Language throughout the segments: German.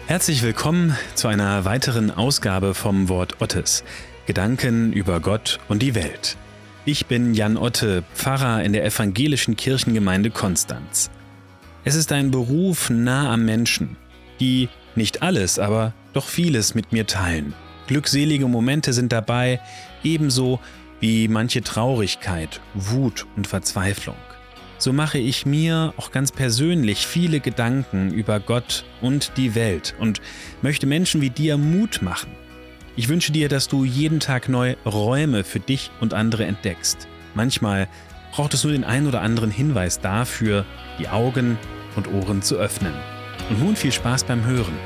Herzlich willkommen zu einer weiteren Ausgabe vom Wort Ottes. Gedanken über Gott und die Welt. Ich bin Jan Otte, Pfarrer in der evangelischen Kirchengemeinde Konstanz. Es ist ein Beruf nah am Menschen, die nicht alles, aber doch vieles mit mir teilen. Glückselige Momente sind dabei, ebenso wie manche Traurigkeit, Wut und Verzweiflung. So mache ich mir auch ganz persönlich viele Gedanken über Gott und die Welt und möchte Menschen wie dir Mut machen. Ich wünsche dir, dass du jeden Tag neue Räume für dich und andere entdeckst. Manchmal braucht es nur den einen oder anderen Hinweis dafür, die Augen und Ohren zu öffnen. Und nun viel Spaß beim Hören.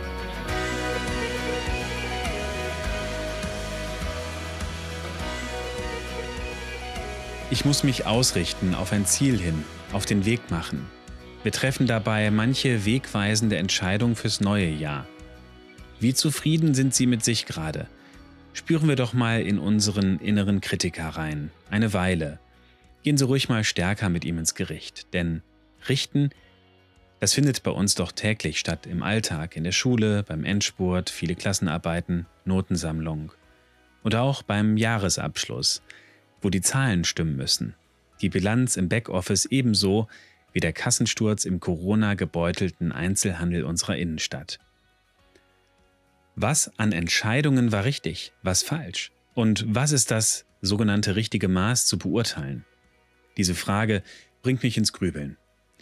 Ich muss mich ausrichten auf ein Ziel hin, auf den Weg machen. Wir treffen dabei manche wegweisende Entscheidung fürs neue Jahr. Wie zufrieden sind Sie mit sich gerade? Spüren wir doch mal in unseren inneren Kritiker rein. Eine Weile. Gehen Sie ruhig mal stärker mit ihm ins Gericht. Denn Richten, das findet bei uns doch täglich statt im Alltag, in der Schule, beim Endspurt, viele Klassenarbeiten, Notensammlung. Und auch beim Jahresabschluss, wo die Zahlen stimmen müssen. Die Bilanz im Backoffice ebenso wie der Kassensturz im Corona-gebeutelten Einzelhandel unserer Innenstadt. Was an Entscheidungen war richtig, was falsch? Und was ist das sogenannte richtige Maß zu beurteilen? Diese Frage bringt mich ins Grübeln.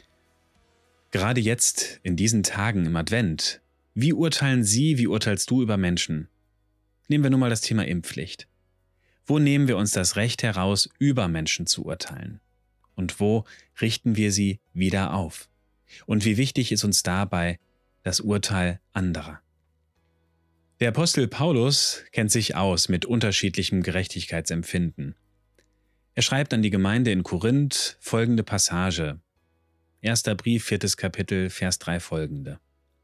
Gerade jetzt, in diesen Tagen im Advent, wie urteilen Sie, wie urteilst du über Menschen? Nehmen wir nun mal das Thema Impfpflicht. Wo nehmen wir uns das Recht heraus, über Menschen zu urteilen? Und wo richten wir sie wieder auf? Und wie wichtig ist uns dabei das Urteil anderer? Der Apostel Paulus kennt sich aus mit unterschiedlichem Gerechtigkeitsempfinden. Er schreibt an die Gemeinde in Korinth folgende Passage. 1. Brief, 4. Kapitel, Vers 3 folgende.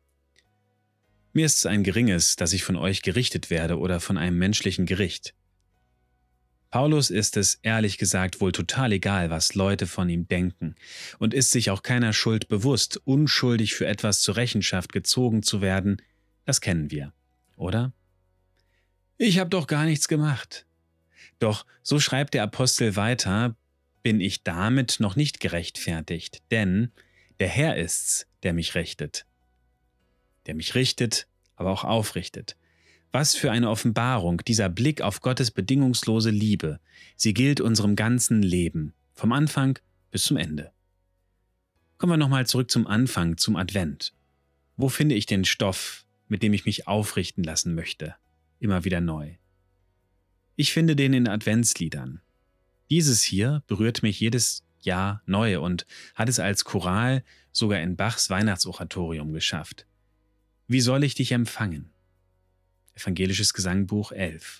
Mir ist es ein geringes, dass ich von euch gerichtet werde oder von einem menschlichen Gericht. Paulus ist es, ehrlich gesagt, wohl total egal, was Leute von ihm denken und ist sich auch keiner Schuld bewusst, unschuldig für etwas zur Rechenschaft gezogen zu werden, das kennen wir, oder? Ich habe doch gar nichts gemacht. Doch, so schreibt der Apostel weiter, bin ich damit noch nicht gerechtfertigt, denn der Herr ist's, der mich richtet. Der mich richtet, aber auch aufrichtet. Was für eine Offenbarung, dieser Blick auf Gottes bedingungslose Liebe. Sie gilt unserem ganzen Leben, vom Anfang bis zum Ende. Kommen wir nochmal zurück zum Anfang, zum Advent. Wo finde ich den Stoff, mit dem ich mich aufrichten lassen möchte? Immer wieder neu. Ich finde den in Adventsliedern. Dieses hier berührt mich jedes Jahr neu und hat es als Choral sogar in Bachs Weihnachtsoratorium geschafft. Wie soll ich dich empfangen? Evangelisches Gesangbuch 11.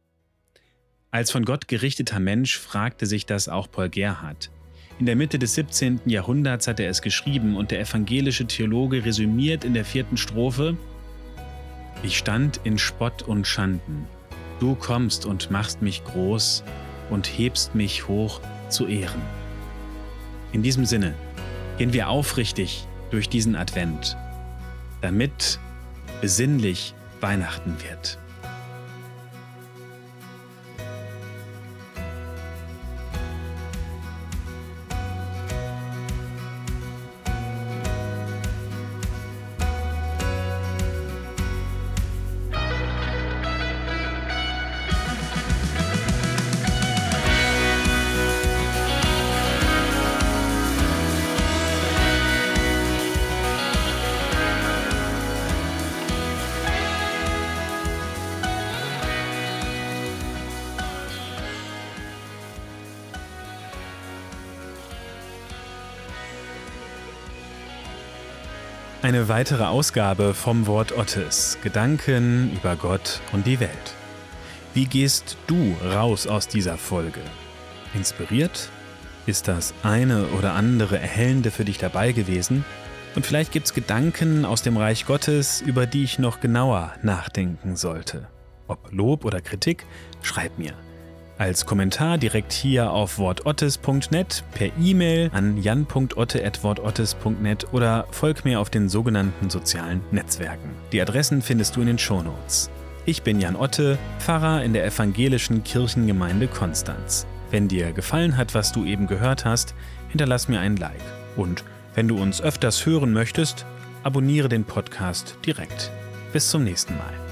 Als von Gott gerichteter Mensch fragte sich das auch Paul Gerhardt. In der Mitte des 17. Jahrhunderts hat er es geschrieben und der evangelische Theologe resümiert in der 4. Strophe: Ich stand in Spott und Schanden. Du kommst und machst mich groß und hebst mich hoch zu Ehren. In diesem Sinne gehen wir aufrichtig durch diesen Advent, damit besinnlich Weihnachten wird. Eine weitere Ausgabe vom Wort Ottes. Gedanken über Gott und die Welt. Wie gehst du raus aus dieser Folge? Inspiriert? Ist das eine oder andere Erhellende für dich dabei gewesen? Und vielleicht gibt's Gedanken aus dem Reich Gottes, über die ich noch genauer nachdenken sollte. Ob Lob oder Kritik, schreib mir. Als Kommentar direkt hier auf wortottes.net, per E-Mail an jan.otte@wortottes.net oder folg mir auf den sogenannten sozialen Netzwerken. Die Adressen findest du in den Shownotes. Ich bin Jan Otte, Pfarrer in der evangelischen Kirchengemeinde Konstanz. Wenn dir gefallen hat, was du eben gehört hast, hinterlass mir ein Like. Und wenn du uns öfters hören möchtest, abonniere den Podcast direkt. Bis zum nächsten Mal.